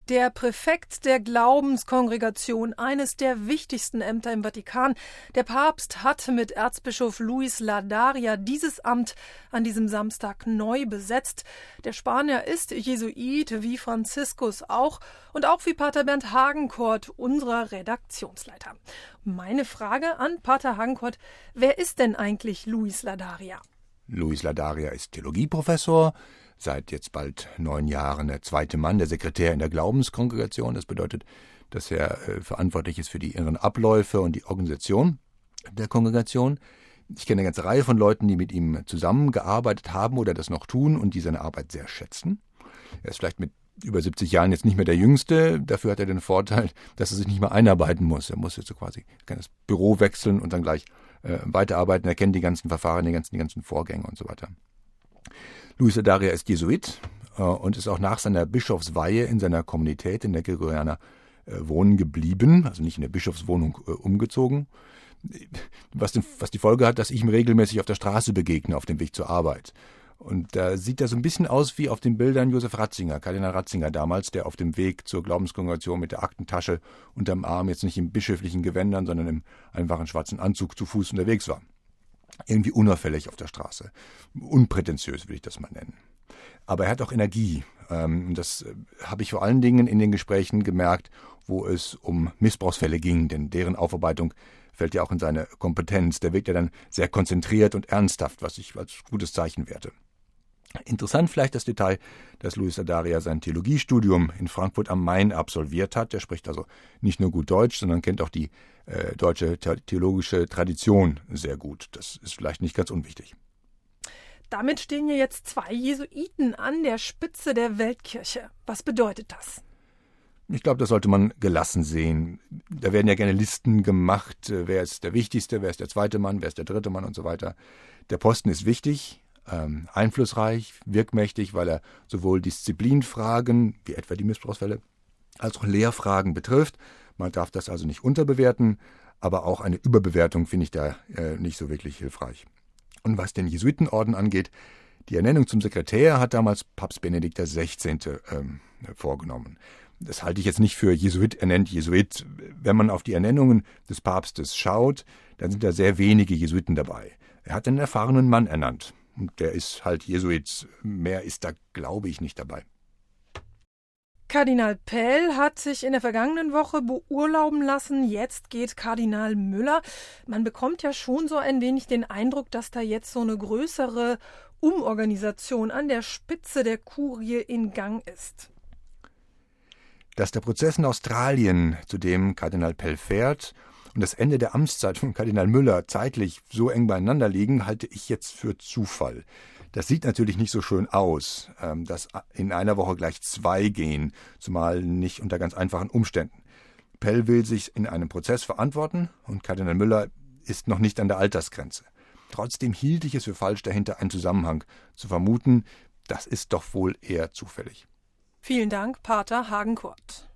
Der Präfekt der Glaubenskongregation, eines der wichtigsten Ämter im Vatikan. Der Papst hat mit Erzbischof Luis Ladaria dieses Amt an diesem Samstag neu besetzt. Der Spanier ist Jesuit, wie Franziskus auch und auch wie Pater Bernd Hagenkort, unser Redaktionsleiter. Meine Frage an Pater Hagenkort: Wer ist denn eigentlich Luis Ladaria? Luis Ladaria ist Theologieprofessor, seit jetzt bald 9 Jahren der zweite Mann, der Sekretär in der Glaubenskongregation. Das bedeutet, dass er verantwortlich ist für die inneren Abläufe und die Organisation der Kongregation. Ich kenne eine ganze Reihe von Leuten, die mit ihm zusammengearbeitet haben oder das noch tun und die seine Arbeit sehr schätzen. Er ist vielleicht mit über 70 Jahren jetzt nicht mehr der Jüngste. Dafür hat er den Vorteil, dass er sich nicht mehr einarbeiten muss. Er muss jetzt so quasi das Büro wechseln und dann gleich weiterarbeiten. Er kennt die ganzen Verfahren, die ganzen Vorgänge und so weiter. Luis Ladaria ist Jesuit und ist auch nach seiner Bischofsweihe in seiner Kommunität in der Gregorianer wohnen geblieben, also nicht in der Bischofswohnung umgezogen, was die Folge hat, dass ich ihm regelmäßig auf der Straße begegne, auf dem Weg zur Arbeit. Und da sieht er so ein bisschen aus wie auf den Bildern Josef Ratzinger, Kardinal Ratzinger damals, der auf dem Weg zur Glaubenskongregation mit der Aktentasche unterm Arm, jetzt nicht in bischöflichen Gewändern, sondern im einfachen schwarzen Anzug zu Fuß unterwegs war. Irgendwie unauffällig auf der Straße. Unprätentiös will ich das mal nennen. Aber er hat auch Energie. Das habe ich vor allen Dingen in den Gesprächen gemerkt, wo es um Missbrauchsfälle ging, denn deren Aufarbeitung fällt ja auch in seine Kompetenz. Der wirkt ja dann sehr konzentriert und ernsthaft, was ich als gutes Zeichen werte. Interessant vielleicht das Detail, dass Luis Ladaria sein Theologiestudium in Frankfurt am Main absolviert hat. Er spricht also nicht nur gut Deutsch, sondern kennt auch die deutsche theologische Tradition sehr gut. Das ist vielleicht nicht ganz unwichtig. Damit stehen ja jetzt 2 Jesuiten an der Spitze der Weltkirche. Was bedeutet das? Ich glaube, das sollte man gelassen sehen. Da werden ja gerne Listen gemacht, wer ist der Wichtigste, wer ist der zweite Mann, wer ist der dritte Mann und so weiter. Der Posten ist wichtig, einflussreich, wirkmächtig, weil er sowohl Disziplinfragen, wie etwa die Missbrauchsfälle, als auch Lehrfragen betrifft. Man darf das also nicht unterbewerten, aber auch eine Überbewertung finde ich da nicht so wirklich hilfreich. Und was den Jesuitenorden angeht, die Ernennung zum Sekretär hat damals Papst Benedikt XVI. Vorgenommen. Das halte ich jetzt nicht für Jesuit ernennt Jesuit. Wenn man auf die Ernennungen des Papstes schaut, dann sind da sehr wenige Jesuiten dabei. Er hat einen erfahrenen Mann ernannt. Und der ist halt Jesuit. Mehr ist da, glaube ich, nicht dabei. Kardinal Pell hat sich in der vergangenen Woche beurlauben lassen. Jetzt geht Kardinal Müller. Man bekommt ja schon so ein wenig den Eindruck, dass da jetzt so eine größere Umorganisation an der Spitze der Kurie in Gang ist. Dass der Prozess in Australien, zu dem Kardinal Pell fährt, und das Ende der Amtszeit von Kardinal Müller zeitlich so eng beieinander liegen, halte ich jetzt für Zufall. Das sieht natürlich nicht so schön aus, dass in einer Woche gleich 2 gehen, zumal nicht unter ganz einfachen Umständen. Pell will sich in einem Prozess verantworten und Kardinal Müller ist noch nicht an der Altersgrenze. Trotzdem hielt ich es für falsch, dahinter einen Zusammenhang zu vermuten. Das ist doch wohl eher zufällig. Vielen Dank, Pater Hagenkort.